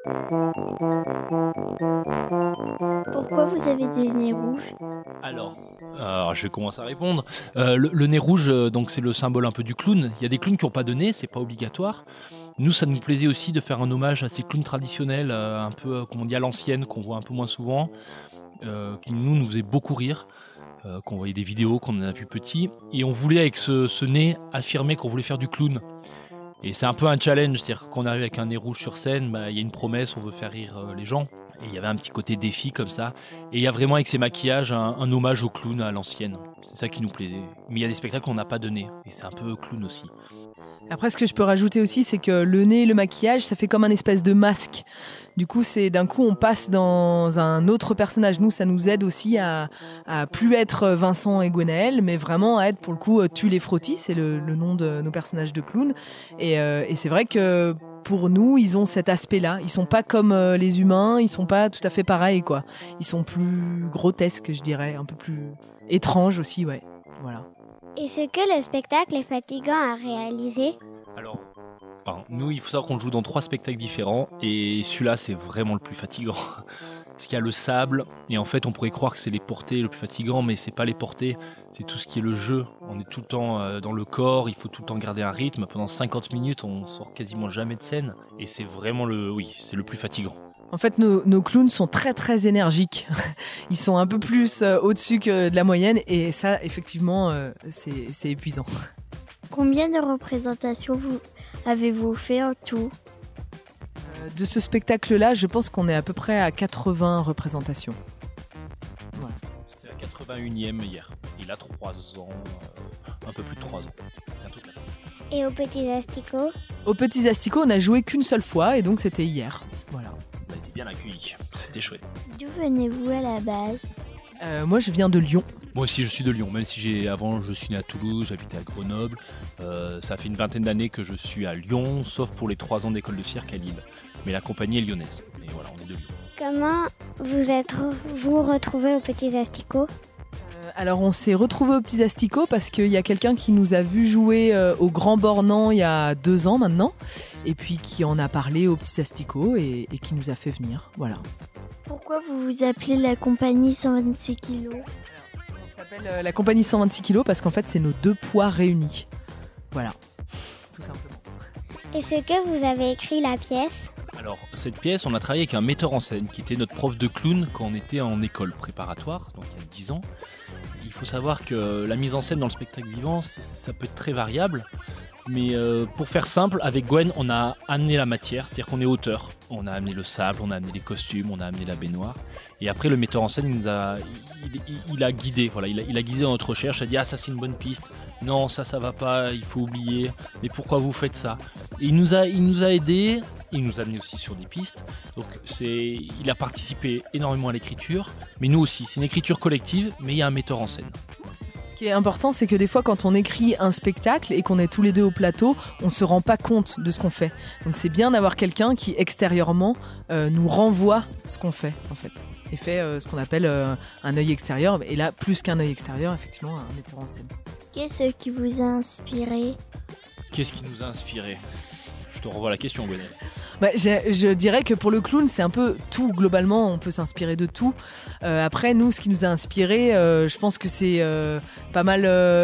Pourquoi vous avez des nez rouges? Alors, je vais commencer à répondre. Le nez rouge, donc c'est le symbole un peu du clown. Il y a des clowns qui n'ont pas de nez, c'est pas obligatoire. Nous, ça nous plaisait aussi de faire un hommage à ces clowns traditionnels, un peu, comme on dit, à l'ancienne, qu'on voit un peu moins souvent, qui nous faisaient beaucoup rire, qu'on voyait des vidéos, qu'on en a vu petits. Et on voulait, avec ce nez, affirmer qu'on voulait faire du clown. Et c'est un peu un challenge, c'est-à-dire qu'on arrive avec un nez rouge sur scène, il y a une promesse, on veut faire rire les gens. Et il y avait un petit côté défi comme ça. Et il y a vraiment avec ces maquillages un hommage au clown à l'ancienne. C'est ça qui nous plaisait. Mais il y a des spectacles où on n'a pas de nez. Et c'est un peu clown aussi. Après, ce que je peux rajouter aussi, c'est que le nez et le maquillage, ça fait comme un espèce de masque. Du coup, d'un coup, on passe dans un autre personnage. Nous, ça nous aide aussi à plus être Vincent et Gwenaël, mais vraiment à être, pour le coup, Tu les frottis. C'est le nom de nos personnages de clowns. Et c'est vrai que pour nous, ils ont cet aspect-là. Ils sont pas comme les humains, ils sont pas tout à fait pareils, quoi. Ils sont plus grotesques, je dirais, un peu plus étranges aussi, ouais. Voilà. Est-ce que le spectacle est fatigant à réaliser? Alors, nous, il faut savoir qu'on joue dans 3 spectacles différents. Et celui-là, c'est vraiment le plus fatigant. Parce qu'il y a le sable. Et en fait, on pourrait croire que c'est les portées le plus fatigant, mais c'est pas les portées. C'est tout ce qui est le jeu. On est tout le temps dans le corps. Il faut tout le temps garder un rythme. Pendant 50 minutes, on sort quasiment jamais de scène. Et c'est vraiment c'est le plus fatigant. En fait, nos clowns sont très très énergiques. Ils sont un peu plus au-dessus que de la moyenne et ça, effectivement, c'est épuisant. Combien de représentations avez-vous fait en tout? De ce spectacle-là, je pense qu'on est à peu près à 80 représentations. Voilà. C'était la 81e hier. Il a 3 ans, un peu plus de 3 ans. Bientôt 4 ans. Et aux Petits Asticots? Aux Petits Asticots, on a joué qu'une seule fois et donc c'était hier. Voilà. On a été bien accueillis. C'était chouette. D'où venez-vous à la base? Moi, je viens de Lyon. Moi aussi, je suis de Lyon. Même si avant, je suis né à Toulouse, j'habitais à Grenoble. Ça fait une vingtaine d'années que je suis à Lyon, sauf pour les 3 ans d'école de cirque à Lille. Mais la compagnie est lyonnaise. Et voilà, on est de Lyon. Comment vous retrouvez aux Petits Asticots? Alors, on s'est retrouvés aux Petits Asticots parce qu'il y a quelqu'un qui nous a vu jouer au Grand Bornand il y a 2 ans maintenant, et puis qui en a parlé aux Petits Asticots et qui nous a fait venir. Voilà. Pourquoi vous vous appelez la compagnie 126 kilos? On s'appelle la compagnie 126 kilos parce qu'en fait, c'est nos 2 poids réunis. Voilà, tout simplement. Est-ce que vous avez écrit la pièce? Alors, cette pièce, on a travaillé avec un metteur en scène qui était notre prof de clown quand on était en école préparatoire, donc il y a 10 ans. Il faut savoir que la mise en scène dans le spectacle vivant, ça peut être très variable. Mais pour faire simple, avec Gwen, on a amené la matière, c'est-à-dire qu'on est auteur. On a amené le sable, on a amené les costumes, on a amené la baignoire. Et après, le metteur en scène, il a guidé. Voilà, il a guidé dans notre recherche. Il a dit, ça c'est une bonne piste. Non, ça va pas, il faut oublier. Mais pourquoi vous faites ça? Et il nous a aidés. Il nous a amené aussi sur des pistes. Donc il a participé énormément à l'écriture. Mais nous aussi, c'est une écriture collective, mais il y a un metteur en scène. Ce qui est important, c'est que des fois, quand on écrit un spectacle et qu'on est tous les 2 au plateau, on se rend pas compte de ce qu'on fait. Donc c'est bien d'avoir quelqu'un qui, extérieurement, nous renvoie ce qu'on fait, en fait. Et fait ce qu'on appelle un œil extérieur. Et là, plus qu'un œil extérieur, effectivement, un metteur en scène. Qu'est-ce qui vous a inspiré? Qu'est-ce qui nous a inspiré? Je te renvoie la question, Gwenaël. Je dirais que pour le clown, c'est un peu tout. Globalement, on peut s'inspirer de tout. Après, nous, ce qui nous a inspiré, je pense que c'est pas mal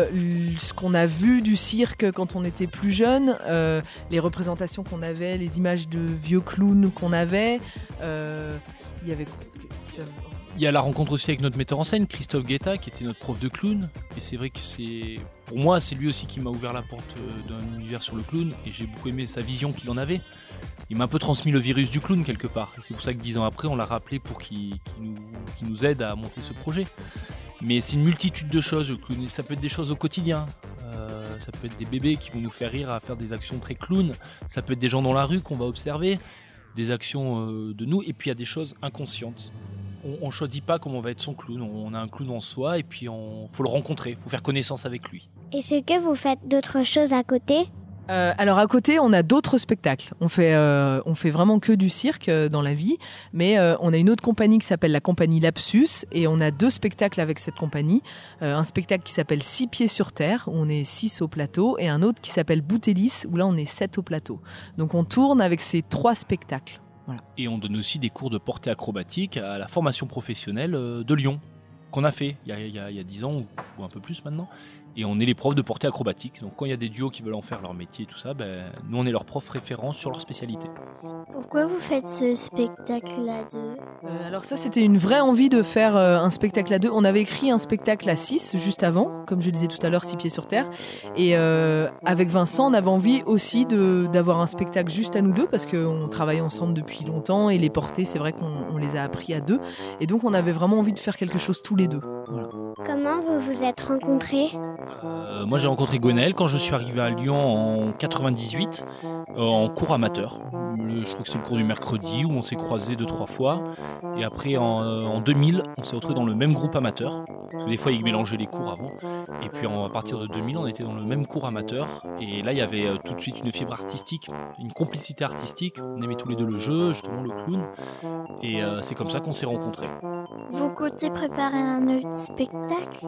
ce qu'on a vu du cirque quand on était plus jeune, les représentations qu'on avait, les images de vieux clowns qu'on avait. Il y avait... Il y a la rencontre aussi avec notre metteur en scène, Christophe Guetta, qui était notre prof de clown. Et c'est vrai que pour moi, c'est lui aussi qui m'a ouvert la porte d'un univers sur le clown. Et j'ai beaucoup aimé sa vision qu'il en avait. Il m'a un peu transmis le virus du clown quelque part. Et c'est pour ça que 10 ans après, on l'a rappelé pour qu'il nous aide à monter ce projet. Mais c'est une multitude de choses, le clown. Ça peut être des choses au quotidien. Ça peut être des bébés qui vont nous faire rire à faire des actions très clown. Ça peut être des gens dans la rue qu'on va observer. Des actions de nous. Et puis il y a des choses inconscientes. On ne choisit pas comment on va être son clown. On a un clown en soi et puis faut le rencontrer, il faut faire connaissance avec lui. Est-ce que vous faites d'autres choses à côté? Alors à côté, on a d'autres spectacles. On fait vraiment que du cirque dans la vie, mais on a une autre compagnie qui s'appelle la compagnie Lapsus et on a 2 spectacles avec cette compagnie. Un spectacle qui s'appelle 6 pieds sur terre, où on est 6 au plateau, et un autre qui s'appelle Boutélis, où là on est 7 au plateau. Donc on tourne avec ces 3 spectacles. Et on donne aussi des cours de portée acrobatique à la formation professionnelle de Lyon, qu'on a fait il y a 10 ans ou un peu plus maintenant. Et on est les profs de portée acrobatique. Donc quand il y a des duos qui veulent en faire leur métier et tout ça, nous on est leurs profs référents sur leur spécialité. Pourquoi vous faites ce spectacle à deux? Alors ça, c'était une vraie envie de faire un spectacle à deux. On avait écrit un spectacle à 6 juste avant, comme je disais tout à l'heure, 6 pieds sur terre. Et avec Vincent, on avait envie aussi d'avoir un spectacle juste à nous deux, parce qu'on travaille ensemble depuis longtemps, et les portées, c'est vrai qu'on les a appris à deux. Et donc on avait vraiment envie de faire quelque chose tous les deux. Voilà. Comment vous vous êtes rencontrés? Moi j'ai rencontré Gwenaël quand je suis arrivé à Lyon en 98 en cours amateur. Je crois que c'est le cours du mercredi où on s'est croisés 2-3 fois. Et après en 2000 on s'est retrouvés dans le même groupe amateur. Parce que des fois ils mélangeaient les cours avant. Et puis à partir de 2000 on était dans le même cours amateur. Et là il y avait tout de suite une fibre artistique, une complicité artistique. On aimait tous les deux le jeu, justement le clown. Et c'est comme ça qu'on s'est rencontrés. Vous comptez préparer un autre spectacle?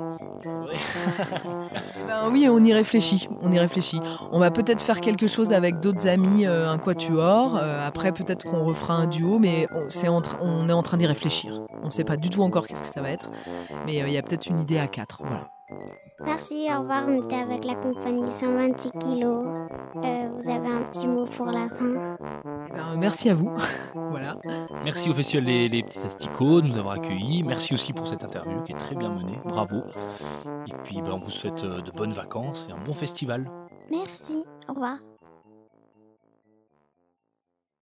Oui, on y réfléchit. On va peut-être faire quelque chose avec d'autres amis, un quatuor. Après, peut-être qu'on refera un duo, mais on est en train d'y réfléchir. On ne sait pas du tout encore qu'est-ce que ça va être, mais il y a peut-être une idée à 4. Voilà. Merci, au revoir, on était avec la compagnie 126 kilos. Vous avez un petit mot pour la fin? Merci à vous. Voilà. Merci au Festival les Petits Asticots de nous avoir accueillis. Merci aussi pour cette interview qui est très bien menée. Bravo. Et puis on vous souhaite de bonnes vacances et un bon festival. Merci, au revoir.